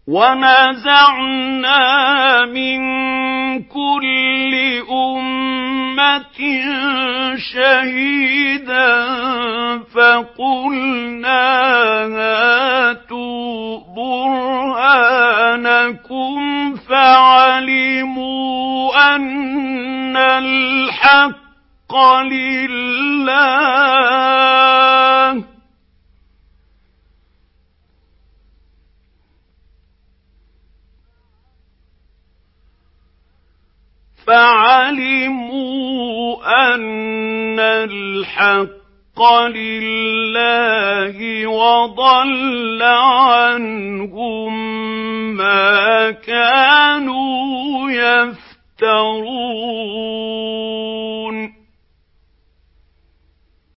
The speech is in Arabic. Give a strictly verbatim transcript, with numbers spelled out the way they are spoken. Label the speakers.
Speaker 1: وَنَزَعْنَا مِن كُلِّ أُمَّةٍ شَهِيدًا فَقُلْنَا هَاتُوا بُرْهَانَكُمْ فَعَلِمُوا أَنَّ الْحَقَّ لِلَّهِ فَعَلِمُوا أَنَّ الْحَقَّ لِلَّهِ وَضَلَّ عَنْهُم مَّا كَانُوا يَفْتَرُونَ